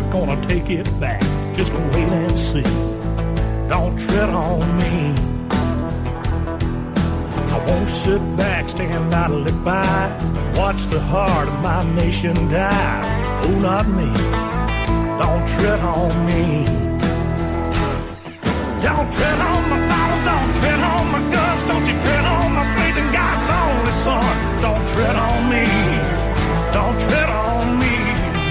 gonna take it back. Just gonna wait and see. Don't tread on me. I won't sit back, stand idly by, watch the heart of my nation die. Oh, not me. Don't tread on me. Don't tread on my Bible, don't tread on my guts, don't you tread on my faith in God's only Son. Don't tread on me. Don't tread on me.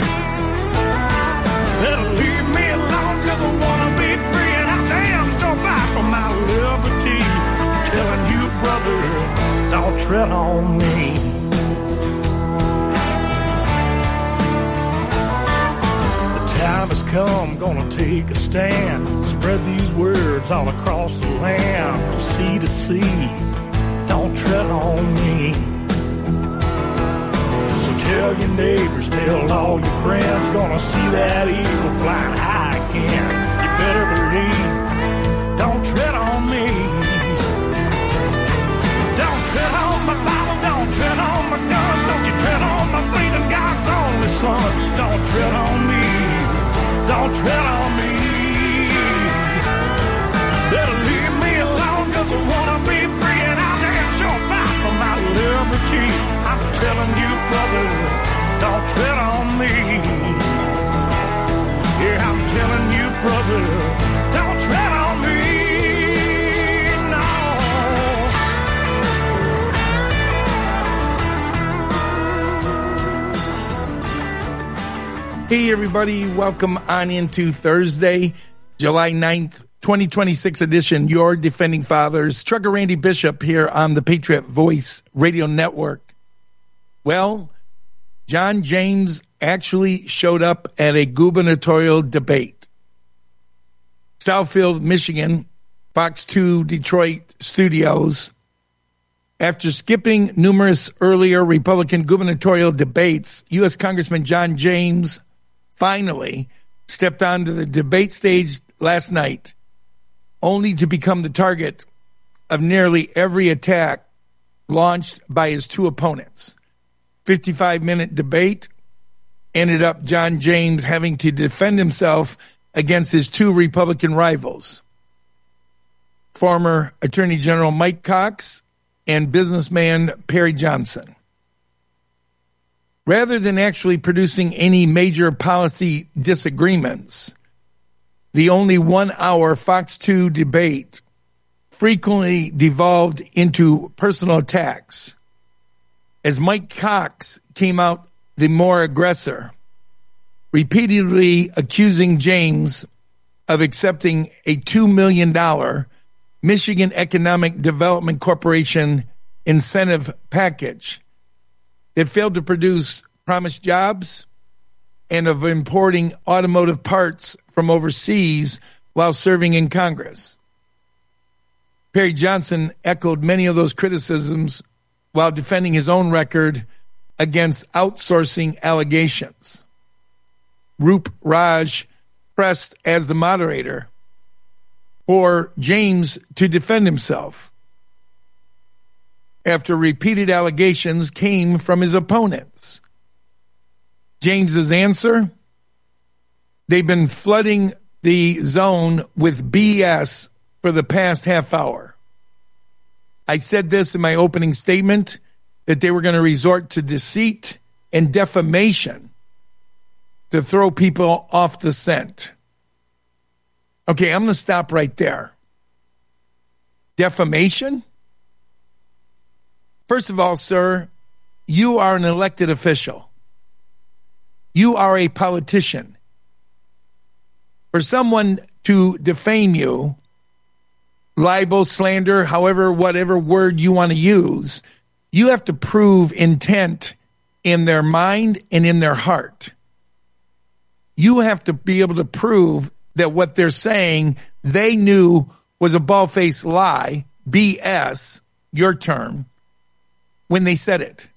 Better leave me alone, 'cause I wanna be free, and I damn sure fight for my liberty. I'm telling you, brother, don't tread on me. The time has come, gonna take a stand, spread these words all across the land, from sea to sea. Don't tread on me. So tell your neighbors, tell all your friends, gonna see that eagle flying high again. You better believe, don't tread on me. Don't tread on my Bible, don't tread on my guns, don't you tread on my faith in God's only Son. Don't tread on me, don't tread on me. Better leave me alone, 'cause I wanna be free, and I'll damn sure fight for my liberty. I'm telling you, brother, don't tread on me. Yeah, I'm telling you, brother, don't tread on me. No. Hey, everybody. Welcome on into Thursday, July 9th, 2026 edition, Your Defending Fathers. Trucker Randy Bishop here on the Patriot Voice Radio Network. Well, John James actually showed up at a gubernatorial debate. Southfield, Michigan, Fox 2 Detroit studios. After skipping numerous earlier Republican gubernatorial debates, U.S. Congressman John James finally stepped onto the debate stage last night, only to become the target of nearly every attack launched by his two opponents. 55-minute debate ended up John James having to defend himself against his two Republican rivals, former Attorney General Mike Cox and businessman Perry Johnson. Rather than actually producing any major policy disagreements, the only 1 hour Fox 2 debate frequently devolved into personal attacks, as Mike Cox came out the more aggressor, repeatedly accusing James of accepting a $2 million Michigan Economic Development Corporation incentive package that failed to produce promised jobs, and of importing automotive parts from overseas while serving in Congress. Perry Johnson echoed many of those criticisms while defending his own record against outsourcing allegations. Roop Raj pressed as the moderator for James to defend himself after repeated allegations came from his opponents. James's answer: they've been flooding the zone with BS for the past half hour. I said this in my opening statement, that they were going to resort to deceit and defamation to throw people off the scent. Okay, I'm going to stop right there. Defamation? First of all, sir, you are an elected official. You are a politician. For someone to defame you, libel, slander, however, whatever word you want to use, you have to prove intent in their mind and in their heart. You have to be able to prove that what they're saying they knew was a bald-faced lie, BS, your term, when they said it.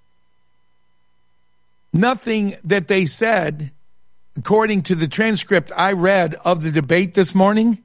Nothing that they said, according to the transcript I read of the debate this morning,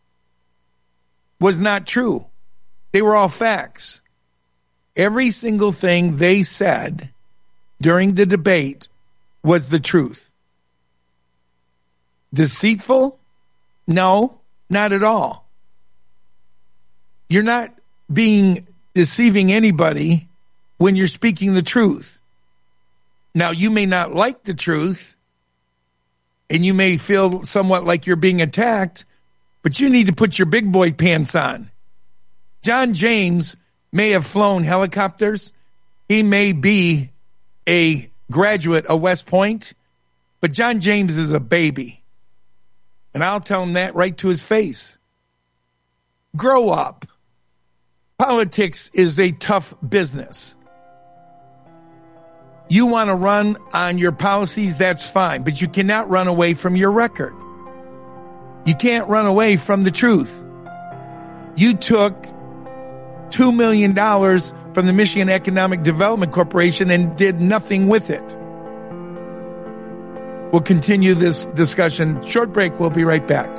was not true. They were all facts. Every single thing they said during the debate was the truth. deceitful? No, not at all. You're not deceiving anybody when you're speaking the truth. Now, you may not like the truth, and you may feel somewhat like you're being attacked, but you need to put your big boy pants on. John James may have flown helicopters. He may be a graduate of West Point, but John James is a baby. And I'll tell him that right to his face. Grow up. Politics is a tough business. You want to run on your policies, that's fine, but you cannot run away from your record. You can't run away from the truth. You took $2 million from the Michigan Economic Development Corporation and did nothing with it. We'll continue this discussion. Short break. We'll be right back.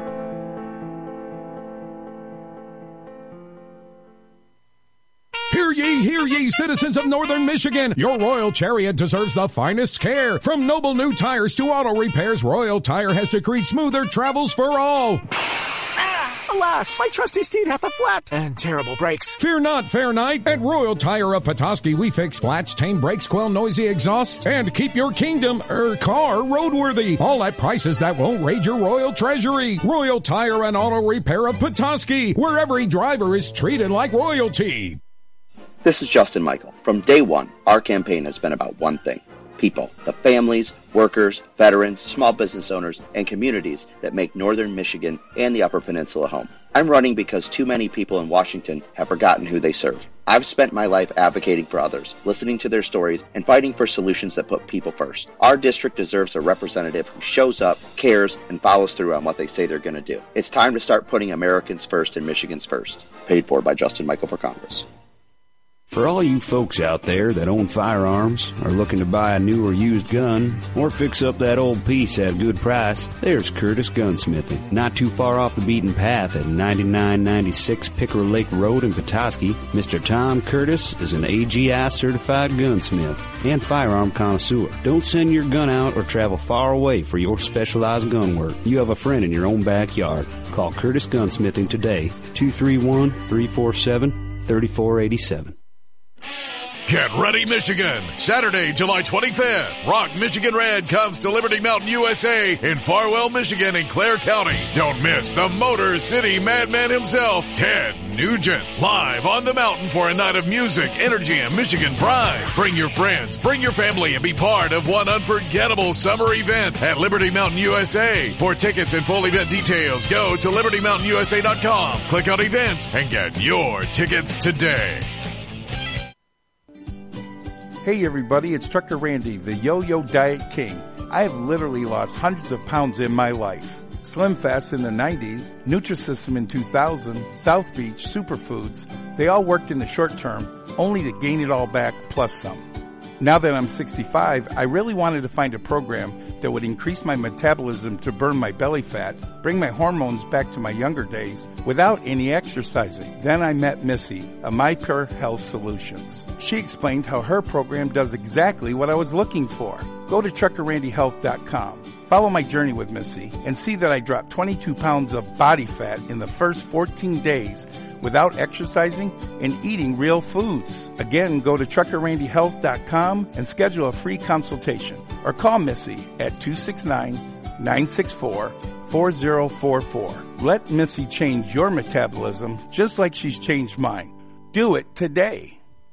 Hear ye, citizens of Northern Michigan. Your Royal Chariot deserves the finest care. From noble new tires to auto repairs, Royal Tire has decreed smoother travels for all. Alas, my trusty steed hath a flat and terrible brakes. Fear not, fair knight. At Royal Tire of Petoskey, we fix flats, tame brakes, quell noisy exhausts, and keep your car roadworthy. All at prices that won't raid your royal treasury. Royal Tire and Auto Repair of Petoskey, where every driver is treated like royalty. This is Justin Michael. From day one, our campaign has been about one thing: people, the families, workers, veterans, small business owners, and communities that make Northern Michigan and the Upper Peninsula home. I'm running because too many people in Washington have forgotten who they serve. I've spent my life advocating for others, listening to their stories, and fighting for solutions that put people first. Our district deserves a representative who shows up, cares, and follows through on what they say they're going to do. It's time to start putting Americans first and Michigans first. Paid for by Justin Michael for Congress. For all you folks out there that own firearms, are looking to buy a new or used gun, or fix up that old piece at a good price, there's Curtis Gunsmithing. Not too far off the beaten path at 9996 Pickerel Lake Road in Petoskey, Mr. Tom Curtis is an AGI certified gunsmith and firearm connoisseur. Don't send your gun out or travel far away for your specialized gun work. You have a friend in your own backyard. Call Curtis Gunsmithing today, 231-347-3487. Get ready, Michigan. Saturday, July 25th. Rock Michigan Red comes to Liberty Mountain, USA in Farwell, Michigan in Clare County. Don't miss the Motor City Madman himself, Ted Nugent, live on the mountain for a night of music, energy, and Michigan pride. Bring your friends, bring your family, and be part of one unforgettable summer event at Liberty Mountain, USA. For tickets and full event details, go to libertymountainusa.com. Click on events and get your tickets today. Hey everybody, it's Trucker Randy, the Yo-Yo Diet King. I have literally lost hundreds of pounds in my life. Slim Fast in the 90s, Nutrisystem in 2000, South Beach, Superfoods, they all worked in the short term, only to gain it all back plus some. Now that I'm 65, I really wanted to find a program that would increase my metabolism to burn my belly fat, bring my hormones back to my younger days without any exercising. Then I met Missy of My Pure Health Solutions. She explained how her program does exactly what I was looking for. Go to truckerrandyhealth.com. Follow my journey with Missy and see that I dropped 22 pounds of body fat in the first 14 days without exercising and eating real foods. Again, go to truckerrandyhealth.com and schedule a free consultation or call Missy at 269-964-4044. Let Missy change your metabolism just like she's changed mine. Do it today.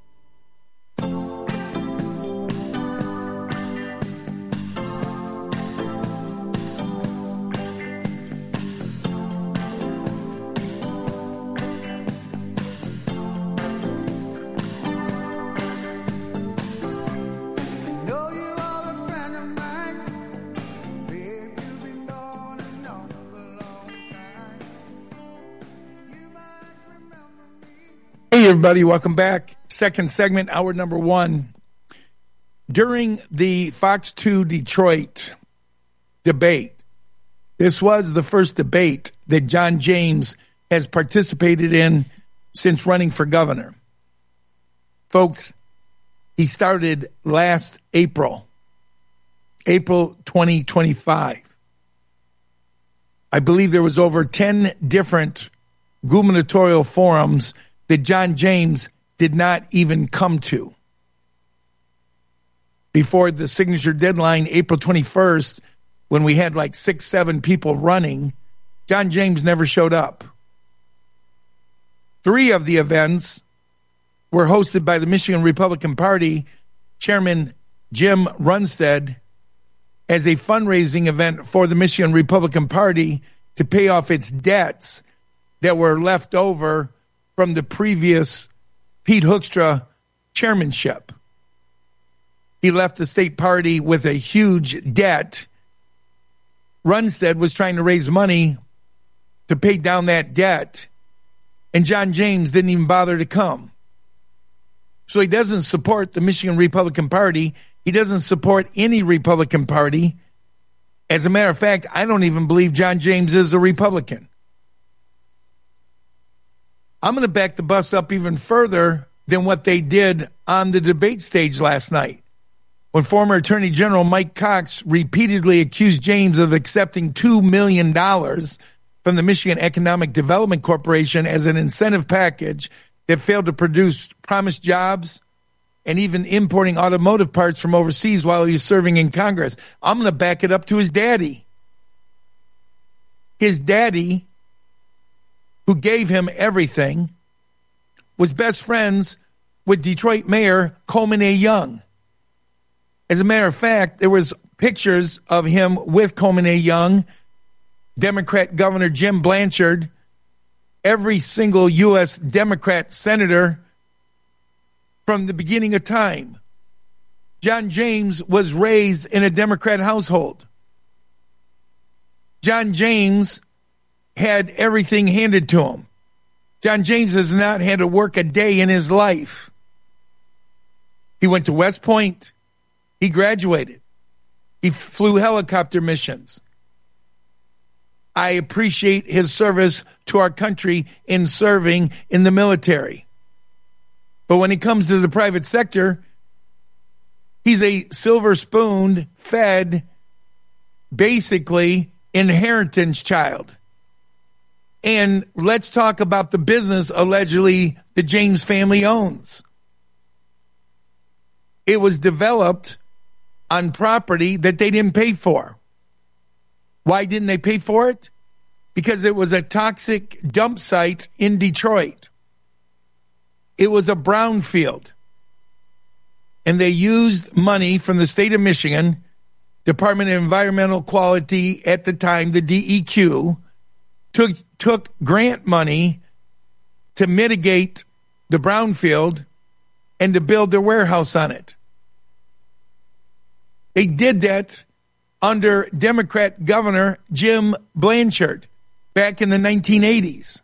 Hey, everybody, welcome back. Second segment, hour number one. During the Fox 2 Detroit debate, this was the first debate that John James has participated in since running for governor. Folks, he started last April 2025. I believe there was over 10 different gubernatorial forums that John James did not even come to. Before the signature deadline, April 21st, when we had like 6-7 people running, John James never showed up. 3 of the events were hosted by the Michigan Republican Party Chairman Jim Runstead as a fundraising event for the Michigan Republican Party to pay off its debts that were left over from the previous Pete Hoekstra chairmanship. He left the state party with a huge debt. Runstead was trying to raise money to pay down that debt, and John James didn't even bother to come. So he doesn't support the Michigan Republican Party. He doesn't support any Republican Party. As a matter of fact, I don't even believe John James is a Republican. I'm going to back the bus up even further than what they did on the debate stage last night, when former Attorney General Mike Cox repeatedly accused James of accepting $2 million from the Michigan Economic Development Corporation as an incentive package that failed to produce promised jobs and even importing automotive parts from overseas while he was serving in Congress. I'm going to back it up to his daddy. His daddy, who gave him everything, was best friends with Detroit Mayor Coleman A. Young. As a matter of fact, there was pictures of him with Coleman A. Young, Democrat Governor Jim Blanchard, every single U.S. Democrat senator from the beginning of time. John James was raised in a Democrat household. John James had everything handed to him. John James has not had to work a day in his life. He went to West Point. He graduated. He flew helicopter missions. I appreciate his service to our country in serving in the military. But when it comes to the private sector, he's a silver spoon fed, basically, inheritance child. And let's talk about the business allegedly the James family owns. It was developed on property that they didn't pay for. Why didn't they pay for it? Because it was a toxic dump site in Detroit. It was a brownfield. And they used money from the state of Michigan, Department of Environmental Quality at the time, the DEQ, took grant money to mitigate the brownfield and to build their warehouse on it. They did that under Democrat Governor Jim Blanchard back in the 1980s.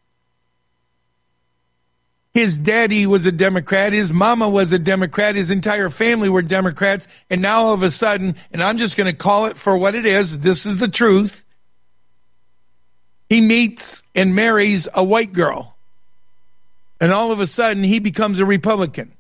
His daddy was a Democrat. His mama was a Democrat. His entire family were Democrats. And now all of a sudden, and I'm just going to call it for what it is, this is the truth, he meets and marries a white girl. And all of a sudden, he becomes a Republican.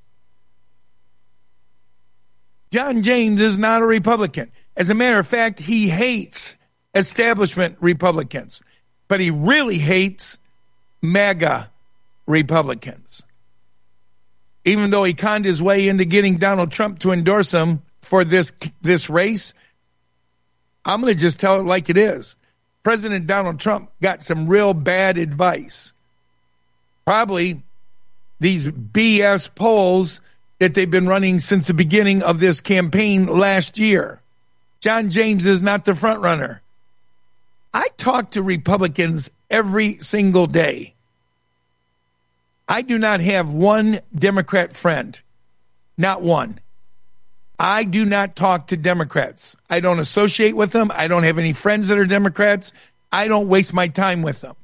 John James is not a Republican. As a matter of fact, he hates establishment Republicans. But he really hates MAGA Republicans. Even though he conned his way into getting Donald Trump to endorse him for this race, I'm going to just tell it like it is. President Donald Trump got some real bad advice. Probably these BS polls that they've been running since the beginning of this campaign last year. John James is not the front runner. I talk to Republicans every single day. I do not have one Democrat friend. Not one. I do not talk to Democrats. I don't associate with them. I don't have any friends that are Democrats. I don't waste my time with them.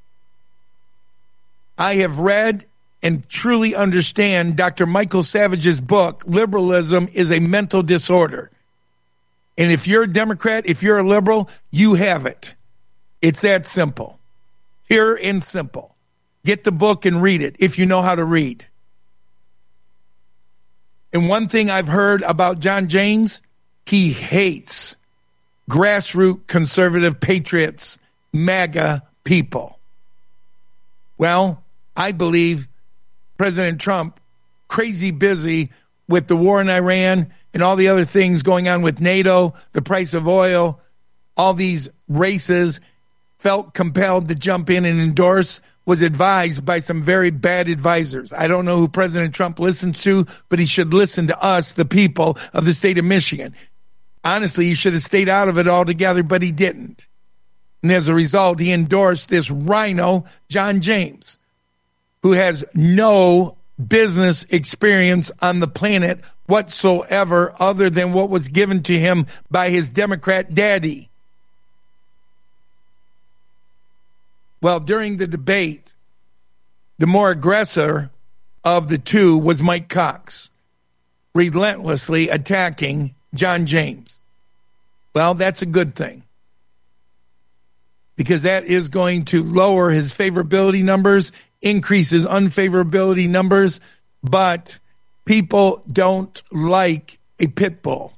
I have read and truly understand Dr. Michael Savage's book, Liberalism is a Mental Disorder. And if you're a Democrat, if you're a liberal, you have it. It's that simple. Pure and simple. Get the book and read it if you know how to read. And one thing I've heard about John James, he hates grassroots conservative patriots MAGA people. Well, I believe President Trump, crazy busy with the war in Iran and all the other things going on with NATO, the price of oil, all these races, felt compelled to jump in and endorse, was advised by some very bad advisors. I don't know who President Trump listens to, but he should listen to us, the people of the state of Michigan. Honestly, he should have stayed out of it altogether, but he didn't. And as a result, he endorsed this rhino, John James, who has no business experience on the planet whatsoever other than what was given to him by his Democrat daddy. Well, during the debate, the more aggressor of the two was Mike Cox, relentlessly attacking John James. Well, that's a good thing, because that is going to lower his favorability numbers, increase his unfavorability numbers, but people don't like a pit bull.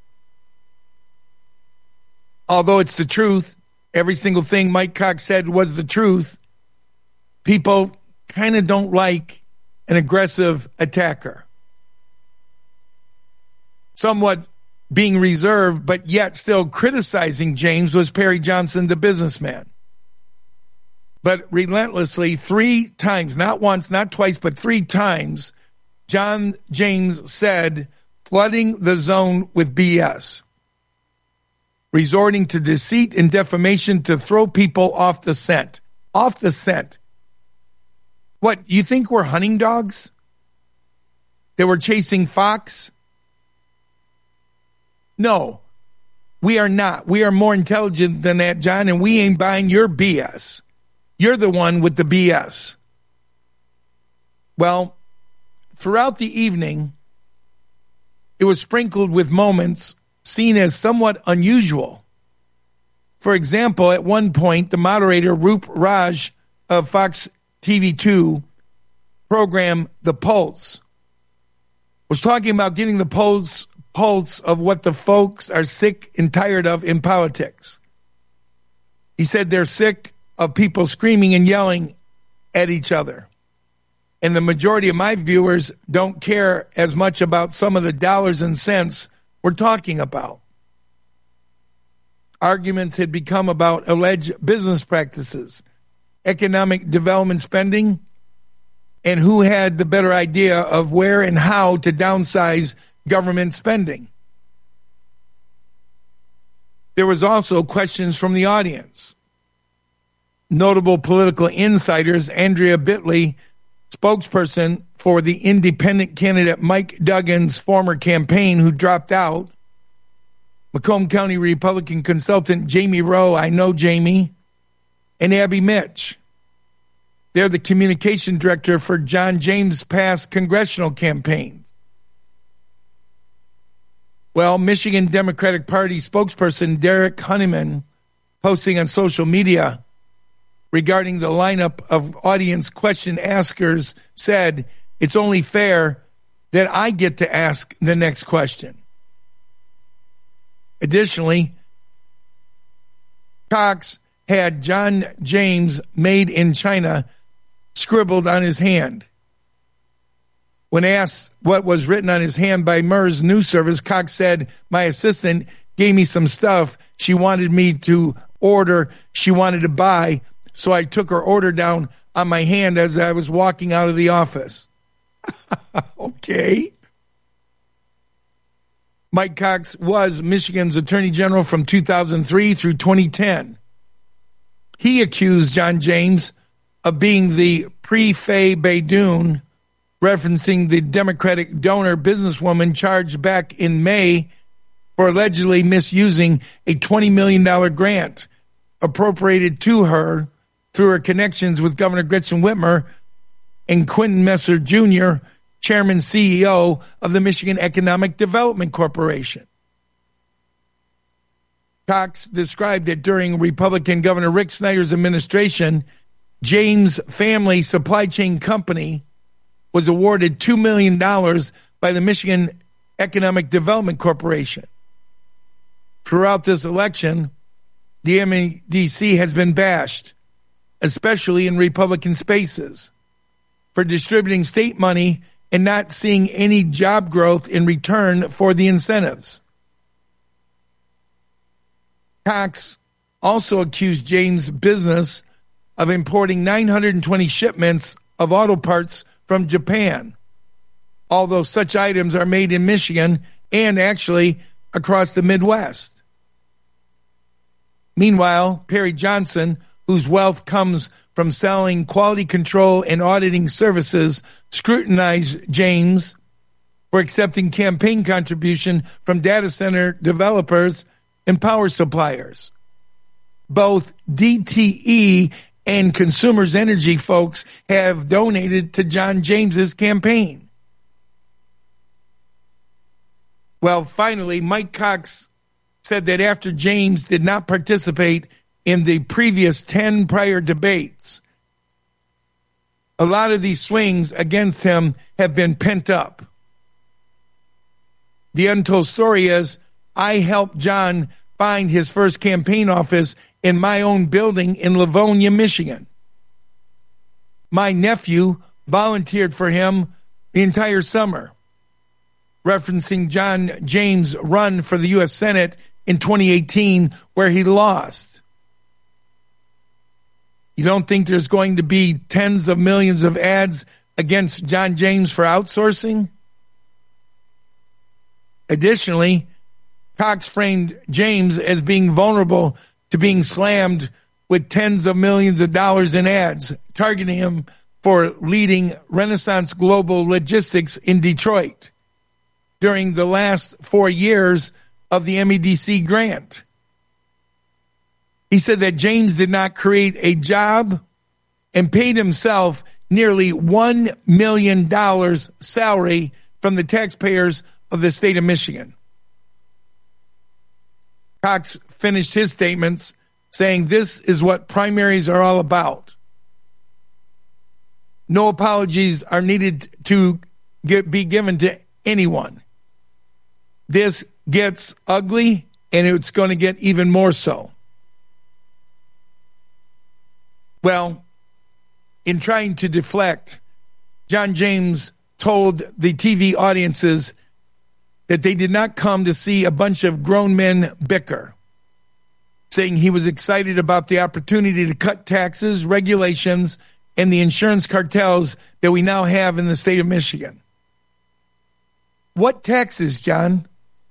Although it's the truth, every single thing Mike Cox said was the truth, people kind of don't like an aggressive attacker. Somewhat being reserved, but yet still criticizing James was Perry Johnson, the businessman. But relentlessly, 3 times, not once, not twice, but 3 times, John James said, flooding the zone with BS, resorting to deceit and defamation to throw people off the scent. Off the scent. What, you think we're hunting dogs? That we're chasing fox? No, we are not. We are more intelligent than that, John, and we ain't buying your BS. You're the one with the BS. Well, throughout the evening, it was sprinkled with moments seen as somewhat unusual. For example, at one point, the moderator, Roop Raj of Fox TV2 program The Pulse, was talking about getting the pulse of what the folks are sick and tired of in politics. He said they're sick of people screaming and yelling at each other. And the majority of my viewers don't care as much about some of the dollars and cents we're talking about. Arguments had become about alleged business practices, economic development spending, and who had the better idea of where and how to downsize government spending. There was also questions from the audience. Notable political insiders, Andrea Bitley, spokesperson for the independent candidate Mike Duggan's former campaign who dropped out, Macomb County Republican consultant Jamie Rowe, I know Jamie, and Abby Mitch. They're the communication director for John James' past congressional campaigns. Well, Michigan Democratic Party spokesperson Derek Honeyman, posting on social media regarding the lineup of audience question askers, said, "It's only fair that I get to ask the next question." Additionally, Cox had John James Made in China scribbled on his hand. When asked what was written on his hand by MERS News Service, Cox said, "My assistant gave me some stuff she wanted me to order, she wanted to buy, so I took her order down on my hand as I was walking out of the office." Okay. Mike Cox was Michigan's Attorney General from 2003 through 2010. He accused John James of being the pre-Faye Baydoun, referencing the Democratic donor businesswoman charged back in May for allegedly misusing a $20 million grant appropriated to her through her connections with Governor Gretchen Whitmer and Quentin Messer Jr., Chairman CEO of the Michigan Economic Development Corporation. Cox described that during Republican Governor Rick Snyder's administration, James Family Supply Chain Company was awarded $2 million by the Michigan Economic Development Corporation. Throughout this election, the MEDC has been bashed, especially in Republican spaces, for distributing state money and not seeing any job growth in return for the incentives. Cox also accused James' business of importing 920 shipments of auto parts from Japan, although such items are made in Michigan and actually across the Midwest. Meanwhile, Perry Johnson, whose wealth comes from selling quality control and auditing services, scrutinized James for accepting campaign contribution from data center developers and power suppliers. Both DTE and Consumers Energy folks have donated to John James's campaign. Well, finally, Mike Cox said that after James did not participate in the previous 10 prior debates, a lot of these swings against him have been pent up. The untold story is, I helped John find his first campaign office in my own building in Livonia, Michigan. My nephew volunteered for him the entire summer, referencing John James' run for the U.S. Senate in 2018, where he lost. You don't think there's going to be tens of millions of ads against John James for outsourcing? Additionally, Cox framed James as being vulnerable to being slammed with tens of millions of dollars in ads, targeting him for leading Renaissance Global Logistics in Detroit during the last 4 years of the MEDC grant. He said that James did not create a job and paid himself nearly $1 million salary from the taxpayers of the state of Michigan. Cox finished his statements saying this is what primaries are all about. No apologies are needed to be given to anyone. This gets ugly, and it's going to get even more so. Well, in trying to deflect, John James told the TV audiences that they did not come to see a bunch of grown men bicker, saying he was excited about the opportunity to cut taxes, regulations, and the insurance cartels that we now have in the state of Michigan. What taxes, John?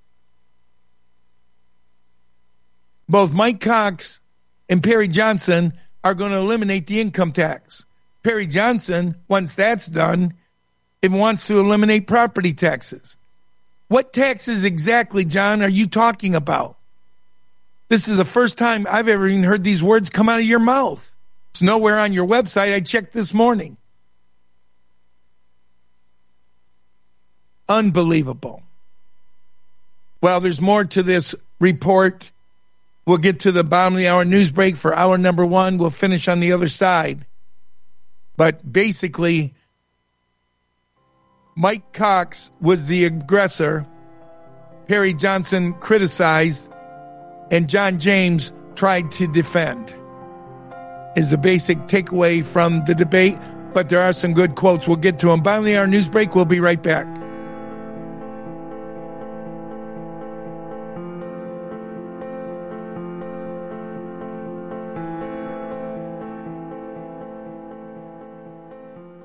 Both Mike Cox and Perry Johnson are going to eliminate the income tax. Perry Johnson, once that's done, it wants to eliminate property taxes. What taxes exactly, John, are you talking about? This is the first time I've ever even heard these words come out of your mouth. It's nowhere on your website. I checked this morning. Unbelievable. Well, there's more to this report. We'll get to the bottom of the hour news break for hour number 1. We'll finish on the other side. But basically, Mike Cox was the aggressor. Perry Johnson criticized, and John James tried to defend, is the basic takeaway from the debate. But there are some good quotes. We'll get to them. Bottom of the hour news break. We'll be right back.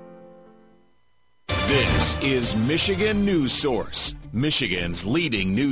This is Michigan News Source, Michigan's leading news